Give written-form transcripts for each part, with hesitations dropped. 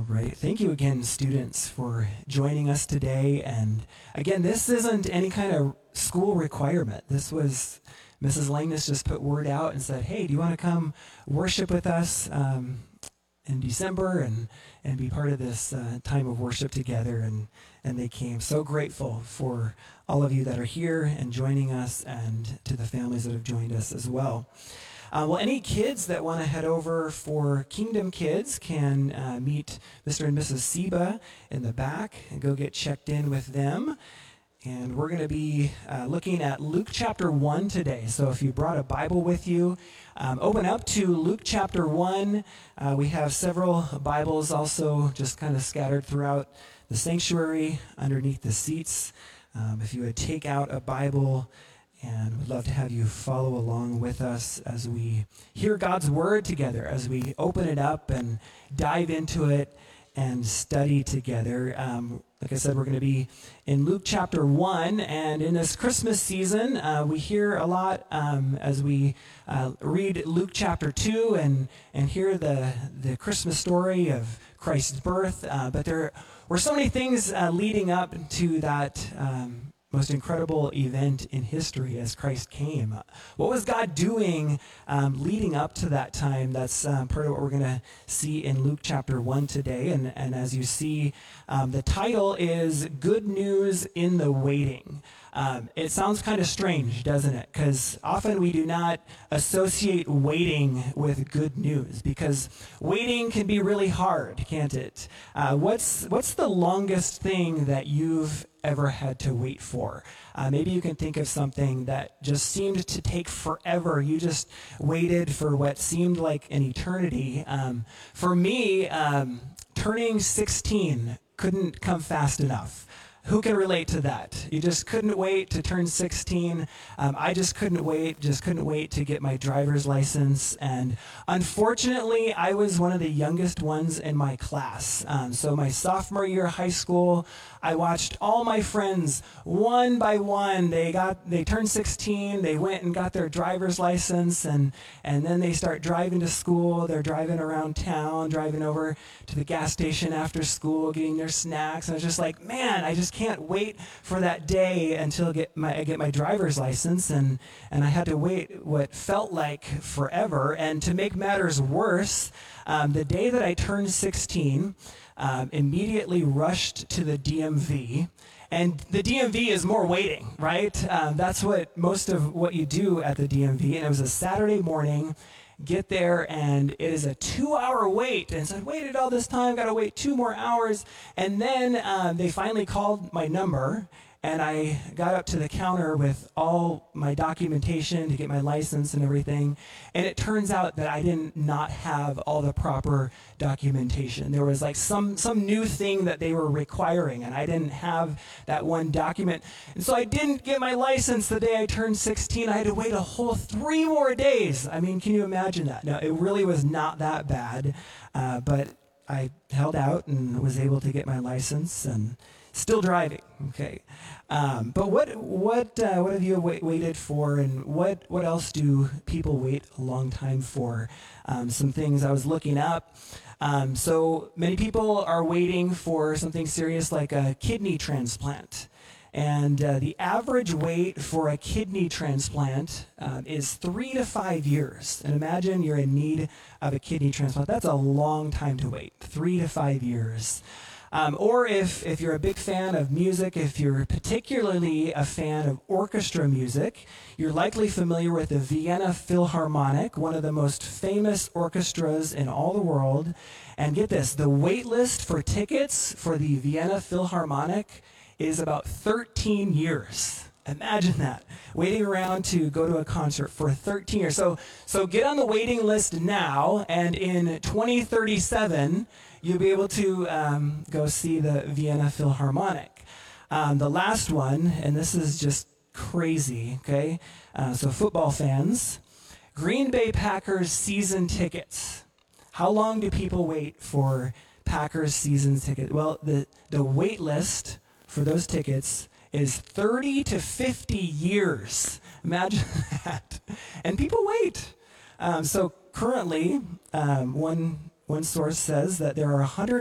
Right. Thank you again, students, for joining us today. And again, this isn't any kind of school requirement. This was Mrs. Langness just put word out and said, hey, do you want to come worship with us in December and be part of this time of worship together? And they came. So grateful for all of you that are here and joining us, and to the families that have joined us as well. Well, any kids that want to head over for Kingdom Kids can meet Mr. and Mrs. Seba in the back and go get checked in with them. And we're going to be looking at Luke chapter 1 today. So if you brought a Bible with you, open up to Luke chapter 1. We have several Bibles also just kind of scattered throughout the sanctuary underneath the seats. If you would take out a Bible, and we'd love to have you follow along with us as we hear God's word together, as we open it up and dive into it and study together. Like I said, we're going to be in Luke chapter 1, and in this Christmas season, we hear a lot as we read Luke chapter 2 and hear the Christmas story of Christ's birth. But there were so many things leading up to that most incredible event in history as Christ came. What was God doing leading up to that time? That's part of what we're going to see in Luke chapter 1 today. And as you see, the title is Good News in the Waiting. It sounds kind of strange, doesn't it? Because often we do not associate waiting with good news, because waiting can be really hard, can't it? What's the longest thing that you've ever had to wait for? Maybe you can think of something that just seemed to take forever. You just waited for what seemed like an eternity. For me, turning 16 couldn't come fast enough. Who can relate to that? You just couldn't wait to turn 16. I just couldn't wait to get my driver's license. And unfortunately, I was one of the youngest ones in my class. So my sophomore year of high school, I watched all my friends one by one. They turned 16. They went and got their driver's license, and then they start driving to school. They're driving around town, driving over to the gas station after school, getting their snacks. And I was just like, man, I just can't wait for that day until I get my driver's license. And I had to wait what felt like forever. And to make matters worse, the day that I turned 16, immediately rushed to the DMV. And the DMV is more waiting, right? That's what most of what you do at the DMV. And it was a Saturday morning. Get there, and it is a 2-hour wait. And so I waited all this time, got to wait 2 more hours. And then they finally called my number, and I got up to the counter with all my documentation to get my license and everything. And it turns out that I did not have all the proper documentation. There was like some new thing that they were requiring, and I didn't have that one document. And so I didn't get my license the day I turned 16. I had to wait a whole 3 more days. I mean, can you imagine that? No, it really was not that bad. But I held out and was able to get my license and still driving. Okay. But what have you waited for, and what else do people wait a long time for? Some things I was looking up. So many people are waiting for something serious like a kidney transplant. And the average wait for a kidney transplant is 3 to 5 years. And imagine you're in need of a kidney transplant. That's a long time to wait, 3 to 5 years. Or if you're a big fan of music, if you're particularly a fan of orchestra music, you're likely familiar with the Vienna Philharmonic, one of the most famous orchestras in all the world. And get this, the wait list for tickets for the Vienna Philharmonic is about 13 years. Imagine that, waiting around to go to a concert for 13 years. So get on the waiting list now, and in 2037, you'll be able to go see the Vienna Philharmonic. The last one, and this is just crazy, okay? So football fans, Green Bay Packers season tickets. How long do people wait for Packers season tickets? Well, the wait list for those tickets is 30 to 50 years. Imagine that. And people wait. So currently, one one source says that there are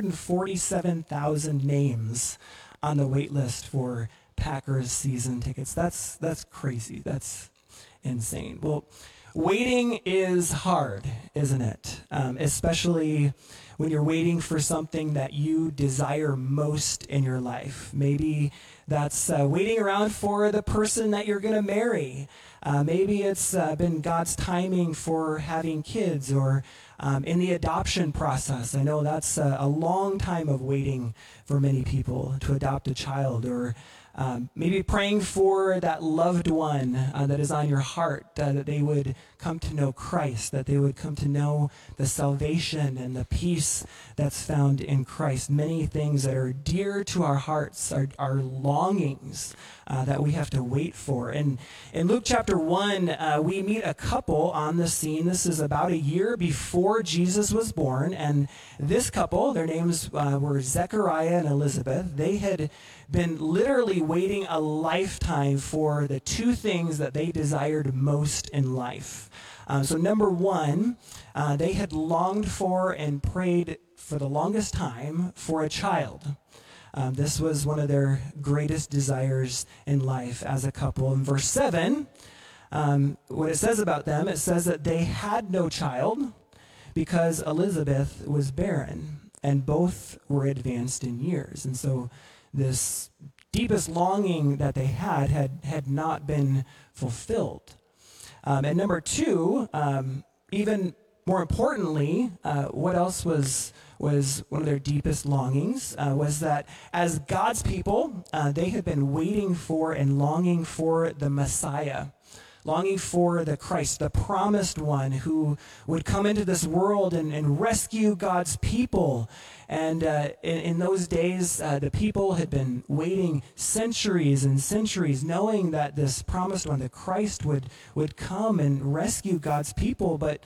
147,000 names on the wait list for Packers season tickets. That's crazy. That's insane. Well, waiting is hard, isn't it? Especially when you're waiting for something that you desire most in your life. Maybe that's waiting around for the person that you're going to marry. Maybe it's been God's timing for having kids, or in the adoption process. I know that's a long time of waiting for many people to adopt a child, or maybe praying for that loved one that is on your heart, that they would come to know Christ, that they would come to know the salvation and the peace that's found in Christ. Many things that are dear to our hearts are longings that we have to wait for. And in Luke chapter 1, we meet a couple on the scene. This is about a year before Jesus was born. And this couple, their names were Zechariah and Elizabeth. They had been literally waiting a lifetime for the two things that they desired most in life. So number one, they had longed for and prayed for the longest time for a child. This was one of their greatest desires in life as a couple. In verse 7, what it says about them, it says that they had no child because Elizabeth was barren, and both were advanced in years. And so this deepest longing that they had not been fulfilled. And number two, even more importantly, what else was one of their deepest longings was that as God's people, they had been waiting for and longing for the Messiah, longing for the Christ, the promised one who would come into this world and rescue God's people. And in those days, the people had been waiting centuries and centuries, knowing that this promised one, the Christ, would come and rescue God's people, but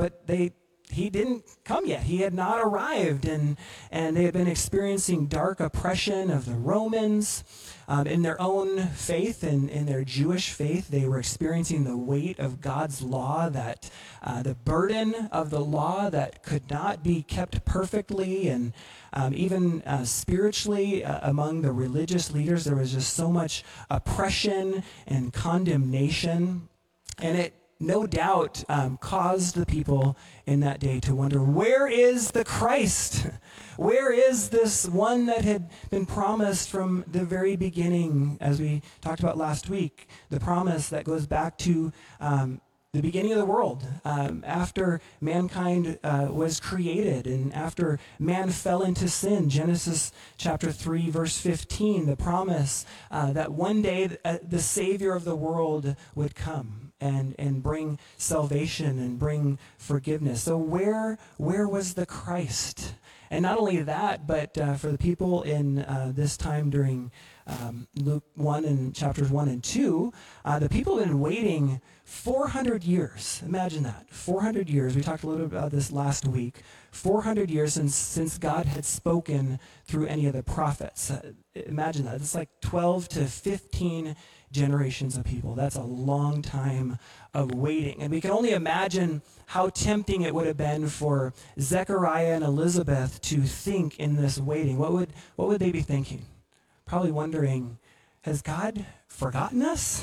he didn't come yet. He had not arrived, and they had been experiencing dark oppression of the Romans. In their own faith and in their Jewish faith, they were experiencing the weight of God's law, that the burden of the law that could not be kept perfectly, and even spiritually among the religious leaders, there was just so much oppression and condemnation, and it no doubt caused the people in that day to wonder, where is the Christ? Where is this one that had been promised from the very beginning, as we talked about last week, the promise that goes back to the beginning of the world, after mankind was created and after man fell into sin. Genesis chapter 3, verse 15, the promise that one day the Savior of the world would come and bring salvation and bring forgiveness. So where was the Christ? And not only that, but for the people in this time during Luke 1 and chapters 1 and 2, the people have been waiting 400 years. Imagine that, 400 years. We talked a little bit about this last week. 400 years since God had spoken through any of the prophets. Imagine that. It's like 12 to 15 generations of people. That's a long time of waiting. And we can only imagine how tempting it would have been for Zechariah and Elizabeth to think in this waiting. What would they be thinking? Probably wondering, has God forgotten us?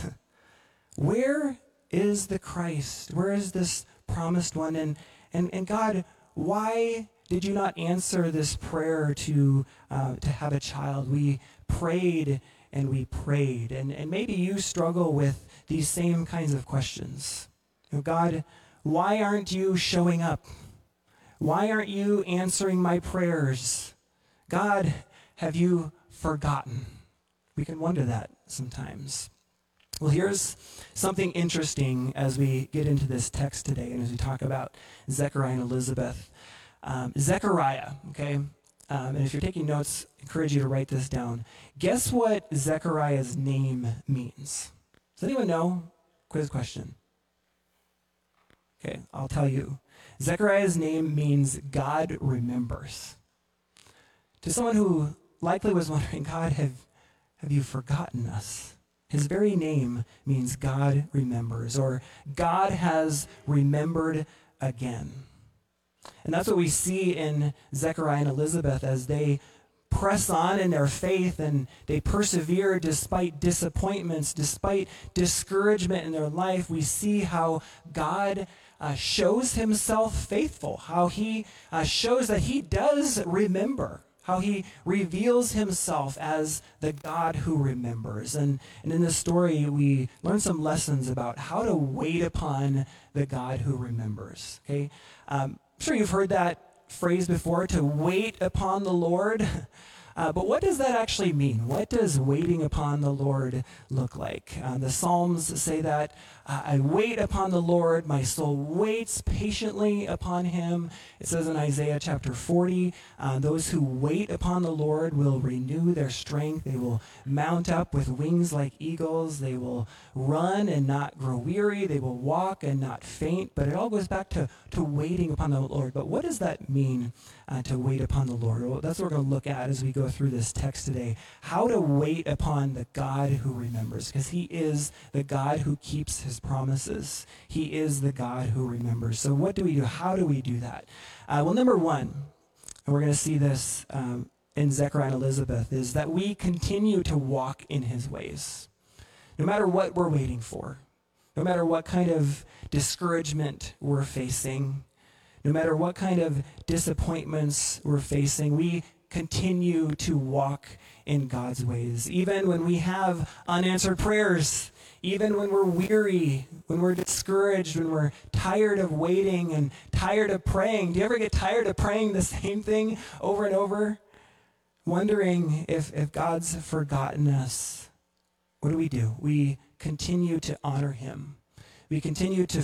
Where is the Christ? Where is this promised one? And God, why did you not answer this prayer to have a child? We prayed and we prayed. And maybe you struggle with these same kinds of questions. God, why aren't you showing up? Why aren't you answering my prayers? God, have you forgotten? We can wonder that sometimes. Well, here's something interesting as we get into this text today and as we talk about Zechariah and Elizabeth. Zechariah, okay? And if you're taking notes, I encourage you to write this down. Guess what Zechariah's name means? Does anyone know? Quiz question. Okay, I'll tell you. Zechariah's name means God remembers. To someone who likely was wondering, God, have you forgotten us? His very name means God remembers, or God has remembered again. And that's what we see in Zechariah and Elizabeth as they press on in their faith and they persevere despite disappointments, despite discouragement in their life. We see how God shows himself faithful, how he shows that he does remember, how he reveals himself as the God who remembers. And in this story, we learn some lessons about how to wait upon the God who remembers. Okay, I'm sure you've heard that phrase before, to wait upon the Lord. But what does that actually mean? What does waiting upon the Lord look like? The Psalms say that I wait upon the Lord, my soul waits patiently upon him. It says in Isaiah chapter 40, those who wait upon the Lord will renew their strength. They will mount up with wings like eagles. They will run and not grow weary. They will walk and not faint. But it all goes back to waiting upon the Lord. But what does that mean, to wait upon the Lord? Well, that's what we're going to look at as we go through this text today. How to wait upon the God who remembers, because he is the God who keeps his promises. He is the God who remembers. So what do we do? How do we do that? Well, number one, and we're going to see this in Zechariah and Elizabeth, is that we continue to walk in his ways. No matter what we're waiting for, no matter what kind of discouragement we're facing, no matter what kind of disappointments we're facing, we continue to walk in God's ways. Even when we have unanswered prayers, even when we're weary, when we're discouraged, when we're tired of waiting and tired of praying. Do you ever get tired of praying the same thing over and over? Wondering if God's forgotten us. What do? We continue to honor him. We continue to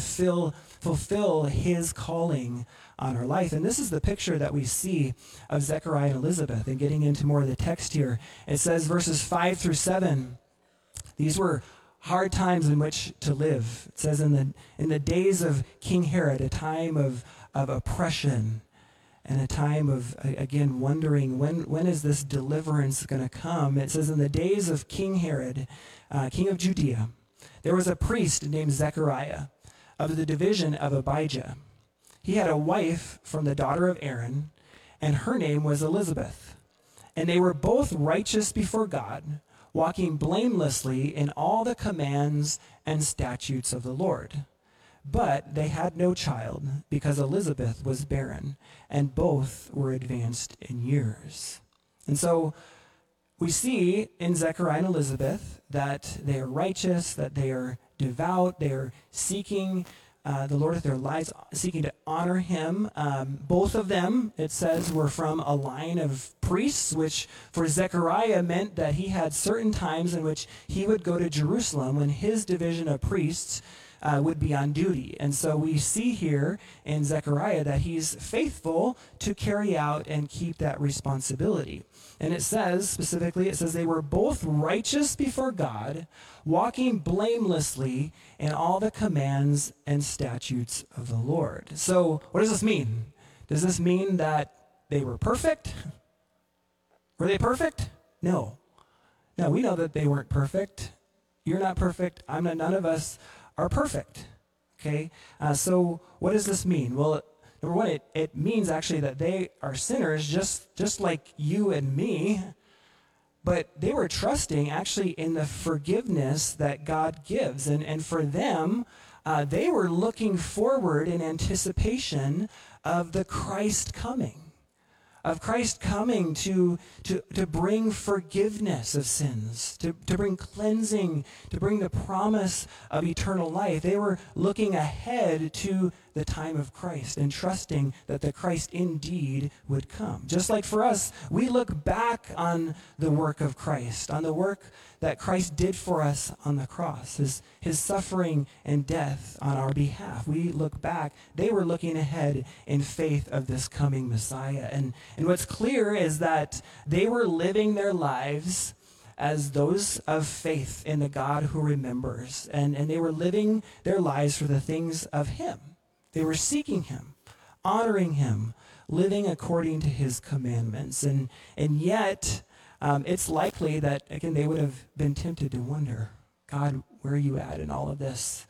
fulfill his calling on our life. And this is the picture that we see of Zechariah and Elizabeth. And getting into more of the text here, it says verses 5 through 7, these were hard times in which to live. It says in the days of King Herod, a time of oppression and a time of, again, wondering when is this deliverance going to come. It says in the days of King Herod, king of Judea, there was a priest named Zechariah of the division of Abijah. He had a wife from the daughter of Aaron, and her name was Elizabeth. And they were both righteous before God, walking blamelessly in all the commands and statutes of the Lord. But they had no child, because Elizabeth was barren, and both were advanced in years. And so we see in Zechariah and Elizabeth that they are righteous, that they are devout, they are seeking the Lord with their lives, seeking to honor him. Both of them, it says, were from a line of priests, which for Zechariah meant that he had certain times in which he would go to Jerusalem when his division of priests would be on duty. And so we see here in Zechariah that he's faithful to carry out and keep that responsibility. And it says, specifically, it says they were both righteous before God, walking blamelessly in all the commands and statutes of the Lord. So what does this mean? Does this mean that they were perfect? Were they perfect? No. No, we know that they weren't perfect. You're not perfect. I'm not. None of us are perfect. Okay? So what does this mean? Well, number one, it means actually that they are sinners just like you and me, but they were trusting actually in the forgiveness that God gives. And for them, they were looking forward in anticipation of the Christ coming. Of Christ coming to bring forgiveness of sins, to bring cleansing, to bring the promise of eternal life. They were looking ahead to the time of Christ and trusting that the Christ indeed would come. Just like for us, we look back on the work of Christ, on the work that Christ did for us on the cross, his suffering and death on our behalf. We look back. They were looking ahead in faith of this coming Messiah. And what's clear is that they were living their lives as those of faith in the God who remembers. And they were living their lives for the things of him. They were seeking him, honoring him, living according to his commandments. And yet, it's likely that, again, they would have been tempted to wonder, God, where are you at in all of this?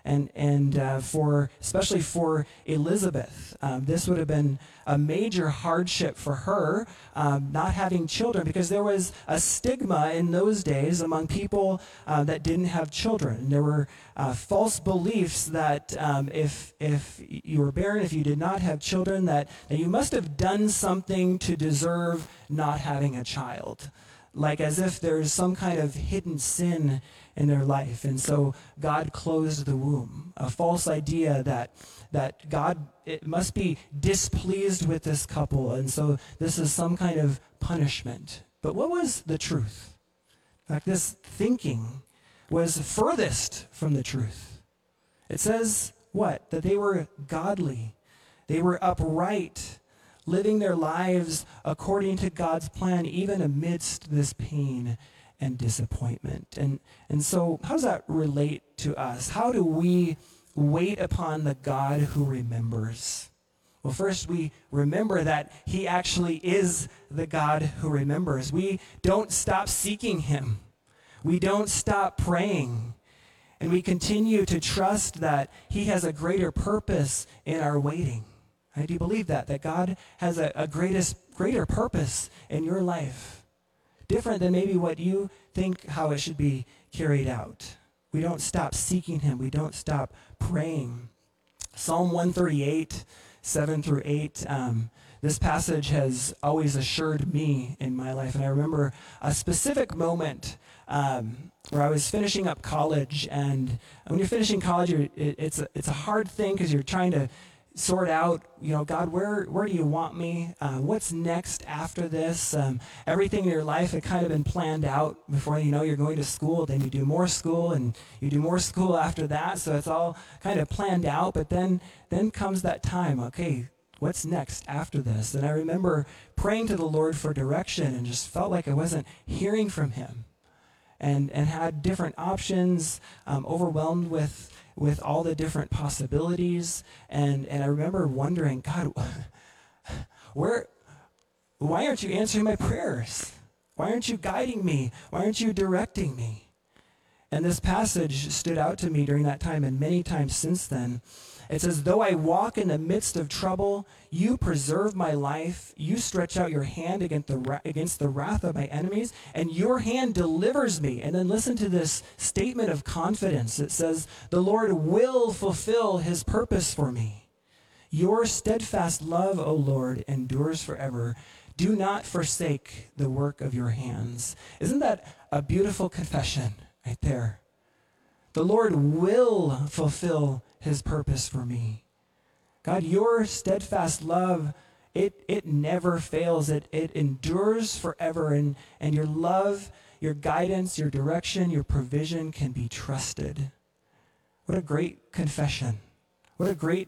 And for especially for Elizabeth, this would have been a major hardship for her, not having children, because there was a stigma in those days among people that didn't have children. There were false beliefs that if you were barren, if you did not have children, that you must have done something to deserve not having a child, like as if there's some kind of hidden sin in their life. And so God closed the womb, a false idea that God it must be displeased with this couple, and so this is some kind of punishment. But what was the truth? In fact, this thinking was furthest from the truth. It says what? That they were godly. They were upright, living their lives according to God's plan, even amidst this pain and disappointment. And so how does that relate to us? How do we wait upon the God who remembers? Well, first we remember that he actually is the God who remembers. We don't stop seeking him. We don't stop praying. And we continue to trust that he has a greater purpose in our waiting. I do believe that God has a greater purpose in your life, different than maybe what you think how it should be carried out. We don't stop seeking him. We don't stop praying. Psalm 138, 7 through 8, this passage has always assured me in my life. And I remember a specific moment where I was finishing up college. And when you're finishing college, it's a hard thing because you're trying to sort out, God, where do you want me? What's next after this? Everything in your life had kind of been planned out before you're going to school. Then you do more school, and you do more school after that. So it's all kind of planned out. But then comes that time. Okay, what's next after this? And I remember praying to the Lord for direction and just felt like I wasn't hearing from him, and had different options, overwhelmed with all the different possibilities. And I remember wondering, God, why aren't you answering my prayers? Why aren't you guiding me? Why aren't you directing me? And this passage stood out to me during that time, and many times since then. It says, though I walk in the midst of trouble, you preserve my life. You stretch out your hand against the wrath of my enemies, and your hand delivers me. And then listen to this statement of confidence. It says, the Lord will fulfill his purpose for me. Your steadfast love, O Lord, endures forever. Do not forsake the work of your hands. Isn't that a beautiful confession right there? The Lord will fulfill his purpose for me. God, your steadfast love, it never fails. It endures forever. And your love, your guidance, your direction, your provision can be trusted. What a great confession. What a great,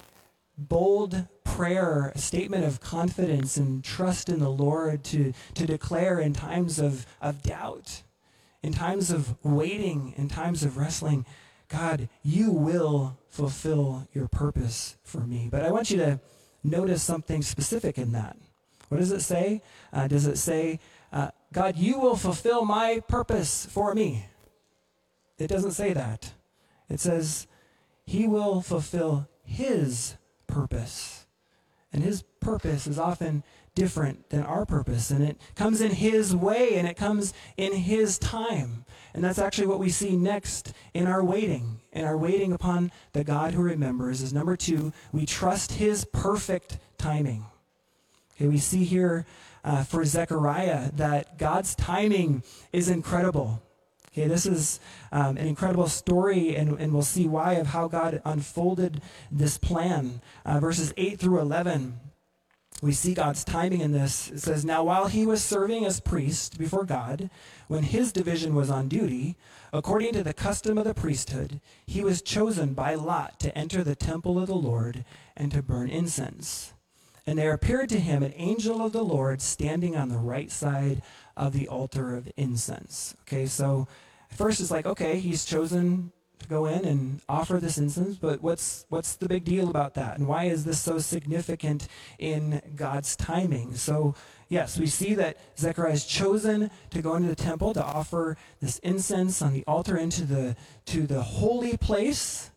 bold prayer, a statement of confidence and trust in the Lord to declare in times of doubt, in times of waiting, in times of wrestling. God, you will fulfill your purpose for me. But I want you to notice something specific in that. What does it say? Does it say, God, you will fulfill my purpose for me? It doesn't say that. It says, he will fulfill his purpose. And his purpose is often different than our purpose. And it comes in his way, and it comes in his time. And that's actually what we see next in our waiting. In our waiting upon the God who remembers is number 2, we trust his perfect timing. Okay, we see here for Zechariah that God's timing is incredible. Okay, this is an incredible story, and we'll see why, of how God unfolded this plan. Verses 8 through 11. We see God's timing in this. It says, now while he was serving as priest before God, when his division was on duty, according to the custom of the priesthood, he was chosen by lot to enter the temple of the Lord and to burn incense. And there appeared to him an angel of the Lord standing on the right side of the altar of incense. Okay, so at first it's like, okay, he's chosen to go in and offer this incense, but what's the big deal about that? And why is this so significant in God's timing? So yes, we see that Zechariah is chosen to go into the temple to offer this incense on the altar into the holy place.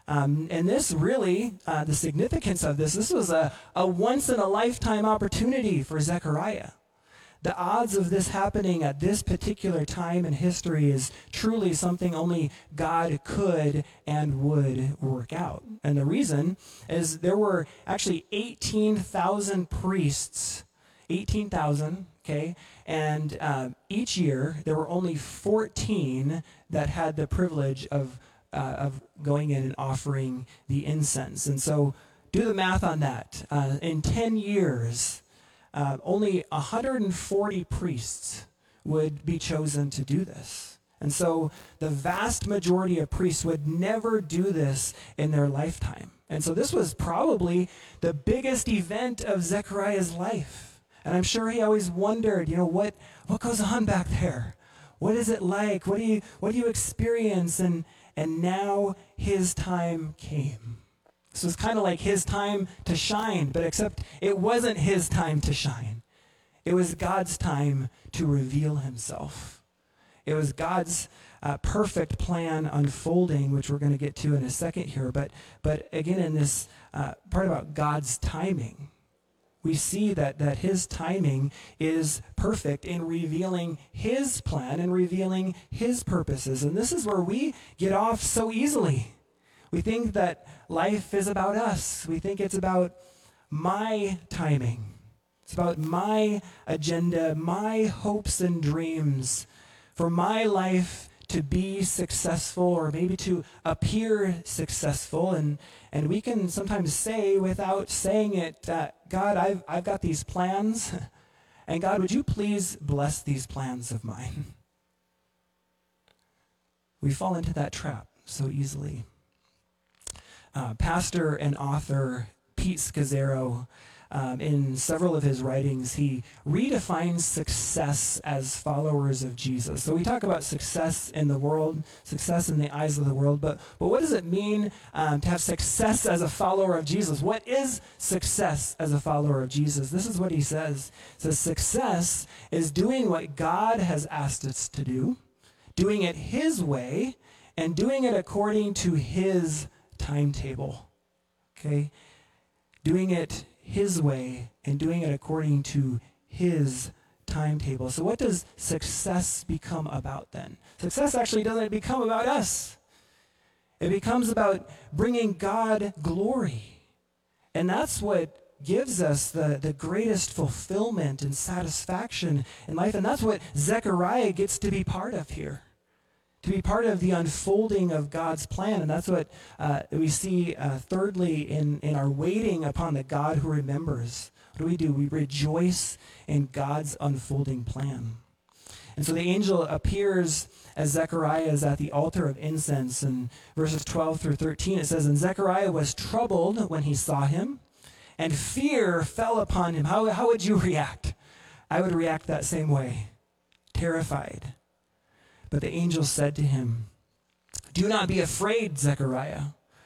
And this really, the significance of this was a once-in-a-lifetime opportunity for Zechariah. The odds of this happening at this particular time in history is truly something only God could and would work out. And the reason is there were actually 18,000 priests, 18,000, okay? And each year there were only 14 that had the privilege of going in and offering the incense. And so do the math on that. In 10 years, only 140 priests would be chosen to do this. And so the vast majority of priests would never do this in their lifetime. And so this was probably the biggest event of Zechariah's life. And I'm sure he always wondered, what goes on back there? What is it like? What do you experience? And now his time came. This was kind of like his time to shine, but except it wasn't his time to shine. It was God's time to reveal himself. It was God's perfect plan unfolding, which we're going to get to in a second here. But again, in this part about God's timing, we see that his timing is perfect in revealing his plan and revealing his purposes. And this is where we get off so easily. We think that life is about us. We think it's about my timing. It's about my agenda, my hopes and dreams for my life to be successful or maybe to appear successful. And we can sometimes say without saying it, God, I've got these plans. And God, would you please bless these plans of mine? We fall into that trap so easily. Pastor and author Pete Scazzero, in several of his writings, he redefines success as followers of Jesus. So we talk about success in the world, success in the eyes of the world, but what does it mean to have success as a follower of Jesus? What is success as a follower of Jesus? This is what he says. He says, success is doing what God has asked us to do, doing it his way, and doing it according to his timetable, okay? Doing it his way and doing it according to his timetable. So what does success become about then? Success actually doesn't become about us. It becomes about bringing God glory. And that's what gives us the greatest fulfillment and satisfaction in life. And that's what Zechariah gets to be part of here. To be part of the unfolding of God's plan. And that's what we see thirdly in our waiting upon the God who remembers. What do? We rejoice in God's unfolding plan. And so the angel appears as Zechariah is at the altar of incense. In verses 12 through 13, it says, and Zechariah was troubled when he saw him, and fear fell upon him. How would you react? I would react that same way, terrified. But the angel said to him, do not be afraid, Zechariah.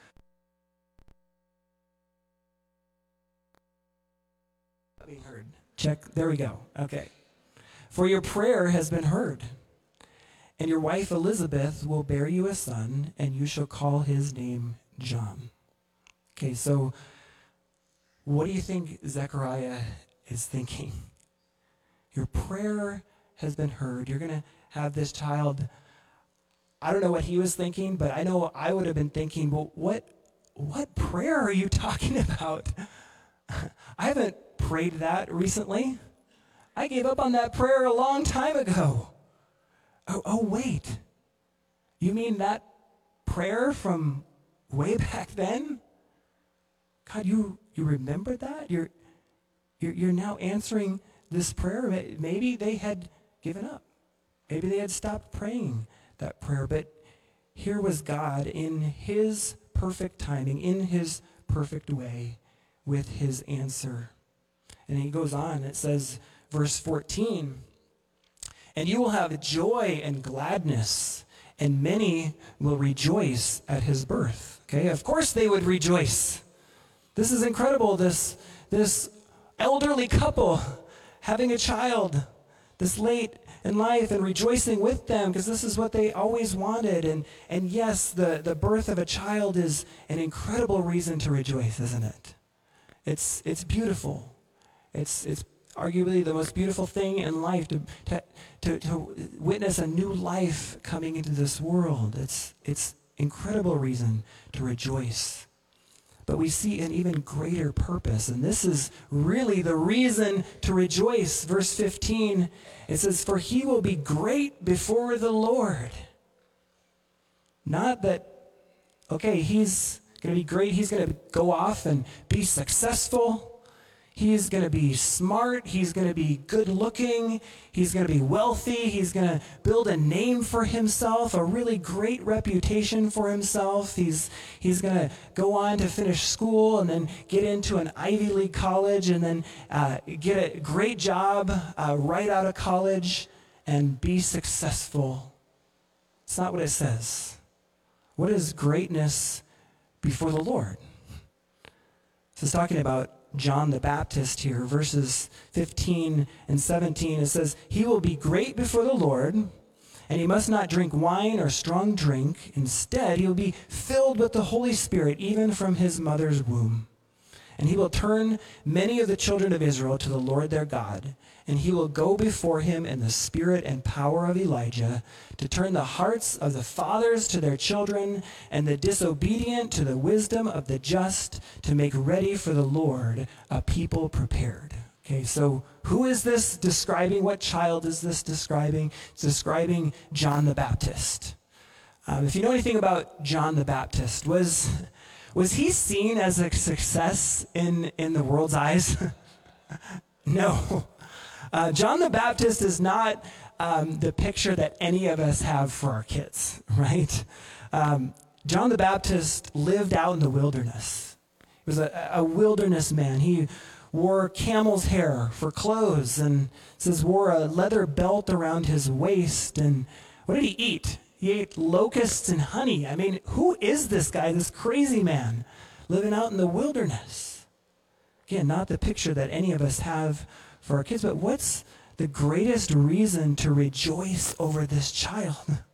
Being heard. Check. There we go. Okay. For your prayer has been heard, and your wife Elizabeth will bear you a son, and you shall call his name John. Okay, so what do you think Zechariah is thinking? Your prayer has been heard. You're going to have this child. I don't know what he was thinking, but I know I would have been thinking, well, what prayer are you talking about? I haven't prayed that recently. I gave up on that prayer a long time ago. Oh wait. You mean that prayer from way back then? God, you remember that? You're now answering this prayer. Maybe they had given up. Maybe they had stopped praying that prayer, but here was God in his perfect timing, in his perfect way, with his answer. And he goes on, it says, verse 14, and you will have joy and gladness, and many will rejoice at his birth. Okay, of course they would rejoice. This is incredible, this elderly couple having a child, this late in life and rejoicing with them because this is what they always wanted. And yes, the birth of a child is an incredible reason to rejoice, isn't it? It's beautiful. It's arguably the most beautiful thing in life to witness a new life coming into this world. It's incredible reason to rejoice. But we see an even greater purpose, and this is really the reason to rejoice. Verse 15, it says, "For he will be great before the Lord." Not that, okay, he's going to be great, he's going to go off and be successful. He's going to be smart. He's going to be good looking. He's going to be wealthy. He's going to build a name for himself, a really great reputation for himself. He's going to go on to finish school and then get into an Ivy League college and then get a great job right out of college and be successful. It's not what it says. What is greatness before the Lord? This is talking about John the Baptist here, verses 15 and 17. It says, "He will be great before the Lord, and he must not drink wine or strong drink. Instead, he will be filled with the Holy Spirit, even from his mother's womb. And he will turn many of the children of Israel to the Lord their God. And he will go before him in the spirit and power of Elijah to turn the hearts of the fathers to their children and the disobedient to the wisdom of the just, to make ready for the Lord a people prepared." Okay, so who is this describing? What child is this describing? It's describing John the Baptist. If you know anything about John the Baptist, was he seen as a success in the world's eyes? No. John the Baptist is not the picture that any of us have for our kids, right? John the Baptist lived out in the wilderness. He was a wilderness man. He wore camel's hair for clothes and says wore a leather belt around his waist. And what did he eat? He ate locusts and honey. I mean, who is this guy, this crazy man living out in the wilderness? Again, not the picture that any of us have for our kids, but what's the greatest reason to rejoice over this child?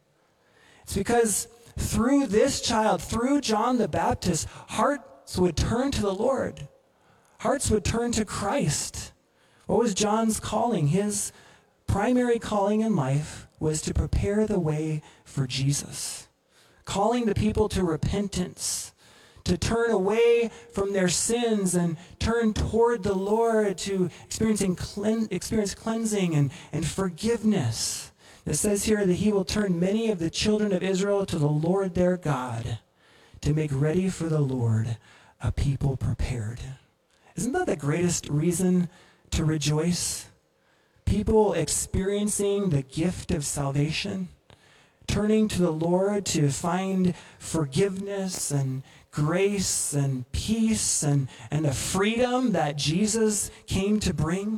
It's because through this child, through John the Baptist, hearts would turn to the Lord. Hearts would turn to Christ. What was John's calling? His primary calling in life was to prepare the way for Jesus, calling the people to repentance, to turn away from their sins and turn toward the Lord, to experience cleansing and forgiveness. It says here that he will turn many of the children of Israel to the Lord their God, to make ready for the Lord a people prepared. Isn't that the greatest reason to rejoice? People experiencing the gift of salvation, turning to the Lord to find forgiveness and grace and peace and the freedom that Jesus came to bring.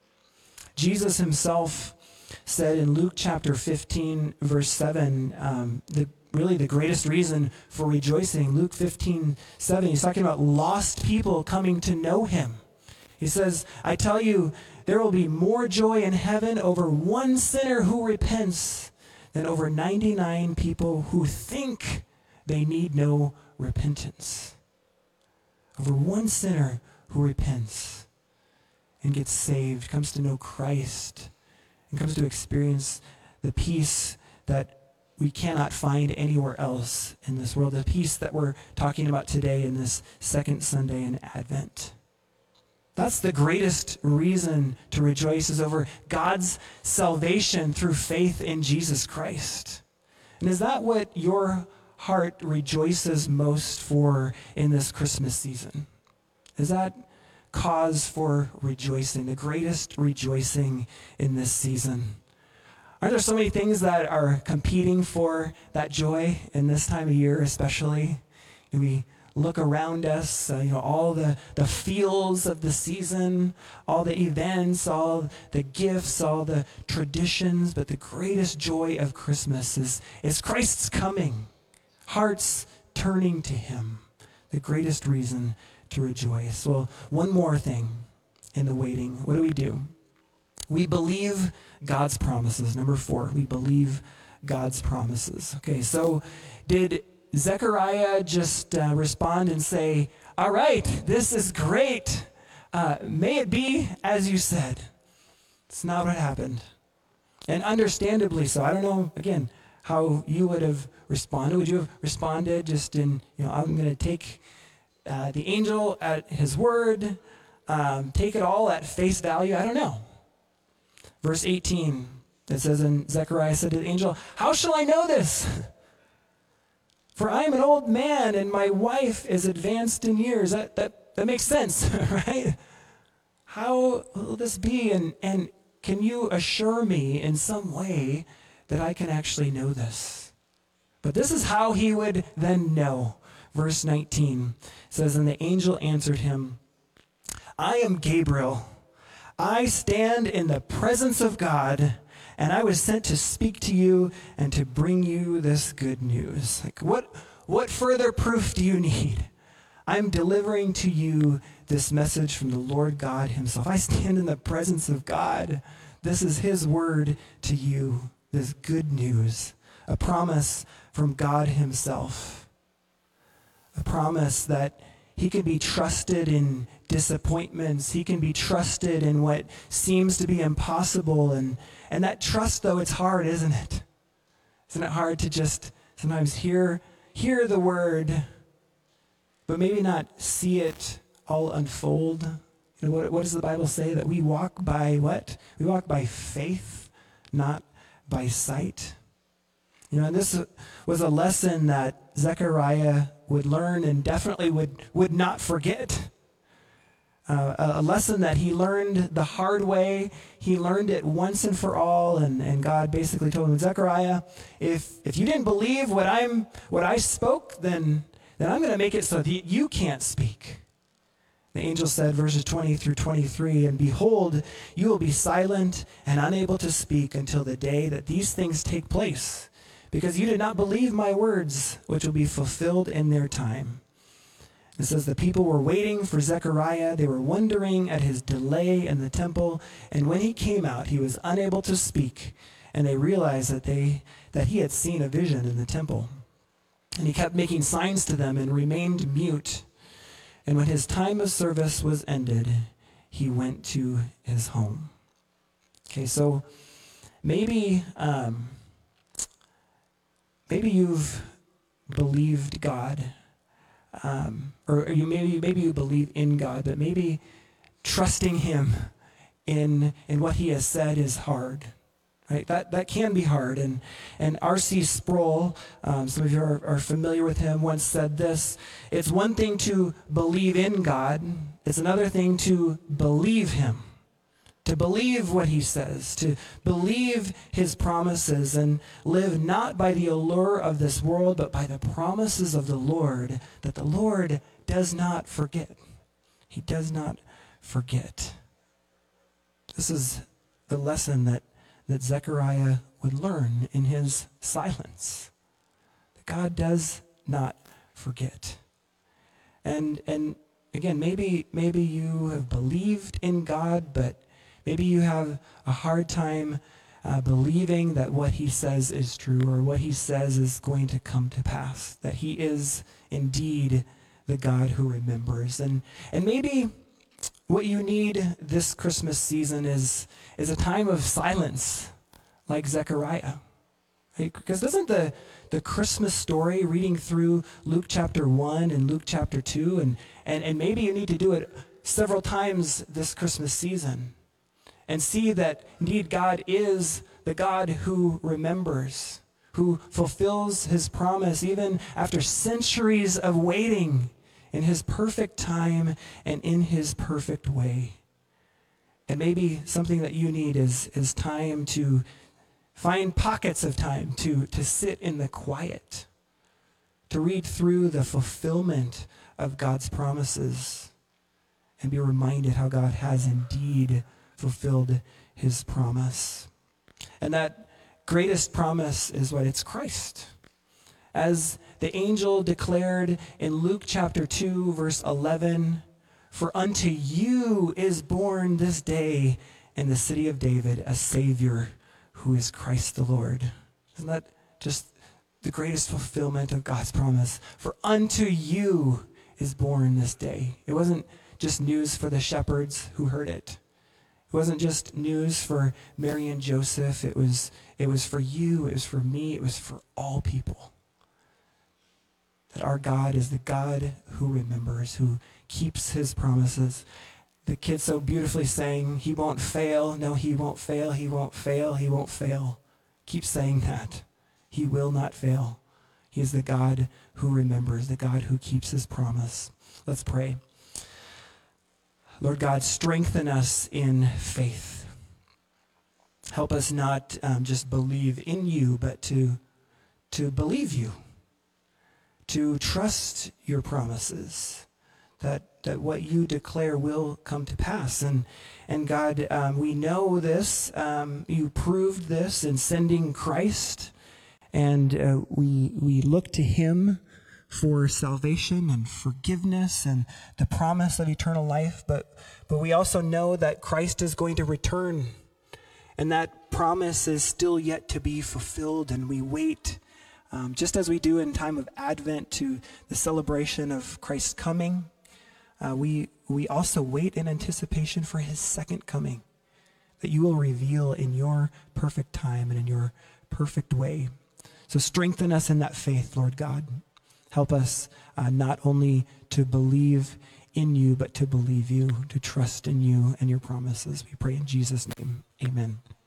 Jesus himself said in Luke chapter 15, verse 7, really the greatest reason for rejoicing. Luke 15:7, he's talking about lost people coming to know him. He says, "I tell you, there will be more joy in heaven over one sinner who repents than over 99 people who think they need no repentance." Over one sinner who repents and gets saved, comes to know Christ, and comes to experience the peace that we cannot find anywhere else in this world, the peace that we're talking about today in this second Sunday in Advent. That's the greatest reason to rejoice, is over God's salvation through faith in Jesus Christ. And is that what your heart rejoices most for in this Christmas season? Is that cause for rejoicing, the greatest rejoicing in this season? Aren't there so many things that are competing for that joy in this time of year especially? And we look around us, all the feels of the season, all the events, all the gifts, all the traditions, but the greatest joy of Christmas is Christ's coming, hearts turning to him, the greatest reason to rejoice. Well, one more thing in the waiting. What do? We believe God's promises. Number 4, we believe God's promises. Okay, so did Zechariah just respond and say, all right, this is great. May it be as you said. It's not what happened. And understandably so. I don't know, again, how you would have responded. Would you have responded just in, I'm going to take the angel at his word, take it all at face value? I don't know. Verse 18, it says, and Zechariah said to the angel, how shall I know this? For I am an old man and my wife is advanced in years. That makes sense, right? How will this be? And can you assure me in some way that I can actually know this? But this is how he would then know. Verse 19 says, and the angel answered him, I am Gabriel. I stand in the presence of God, and I was sent to speak to you and to bring you this good news. Like, what further proof do you need? I'm delivering to you this message from the Lord God himself. I stand in the presence of God. This is his word to you, this good news, a promise from God himself, a promise that he can be trusted in disappointments. He can be trusted in what seems to be impossible. And that trust, though, it's hard, isn't it? Isn't it hard to just sometimes hear the word, but maybe not see it all unfold? What does the Bible say? That we walk by what? We walk by faith, not by sight. And this was a lesson that Zechariah would learn and definitely would not forget. A lesson that he learned the hard way. He learned it once and for all, and God basically told him, Zechariah, if you didn't believe what I spoke, then I'm going to make it so that you can't speak. The angel said, verses 20 through 23, and behold, you will be silent and unable to speak until the day that these things take place, because you did not believe my words, which will be fulfilled in their time. It says the people were waiting for Zechariah. They were wondering at his delay in the temple. And when he came out, he was unable to speak. And they realized that he had seen a vision in the temple. And he kept making signs to them and remained mute. And when his time of service was ended, he went to his home. Okay, so maybe you've believed God. Or maybe you believe in God, but maybe trusting him in what he has said is hard, right? That can be hard. And R.C. Sproul, some of you are familiar with him, once said this: it's one thing to believe in God, it's another thing to believe him. To believe what he says, to believe his promises, and live not by the allure of this world, but by the promises of the Lord, that the Lord does not forget. He does not forget. This is the lesson that Zechariah would learn in his silence. That God does not forget. And again, maybe you have believed in God, but maybe you have a hard time believing that what he says is true, or what he says is going to come to pass, that he is indeed the God who remembers. And maybe what you need this Christmas season is a time of silence, like Zechariah. Right? Because doesn't the Christmas story, reading through Luke chapter 1 and Luke chapter 2, and maybe you need to do it several times this Christmas season, and see that indeed God is the God who remembers, who fulfills his promise even after centuries of waiting, in his perfect time and in his perfect way. And maybe something that you need is time to find pockets of time to sit in the quiet, to read through the fulfillment of God's promises and be reminded how God has indeed fulfilled his promise. And that greatest promise is what? It's Christ. As the angel declared in Luke chapter 2, verse 11, for unto you is born this day in the city of David a Savior who is Christ the Lord. Isn't that just the greatest fulfillment of God's promise? For unto you is born this day. It wasn't just news for the shepherds who heard it. It wasn't just news for Mary and Joseph. It was for you, it was for me, it was for all people. That our God is the God who remembers, who keeps his promises. The kids so beautifully sang, he won't fail. No, he won't fail. He won't fail. He won't fail. Keep saying that. He will not fail. He is the God who remembers, the God who keeps his promise. Let's pray. Lord God, strengthen us in faith. Help us not just believe in you, but to believe you, to trust your promises, that what you declare will come to pass. And God, we know this. You proved this in sending Christ, and we look to him for salvation and forgiveness and the promise of eternal life. But we also know that Christ is going to return, and that promise is still yet to be fulfilled, and we wait, just as we do in time of Advent, to the celebration of Christ's coming. We also wait in anticipation for his second coming, that you will reveal in your perfect time and in your perfect way. So strengthen us in that faith, Lord God. Help us not only to believe in you, but to believe you, to trust in you and your promises. We pray in Jesus' name. Amen.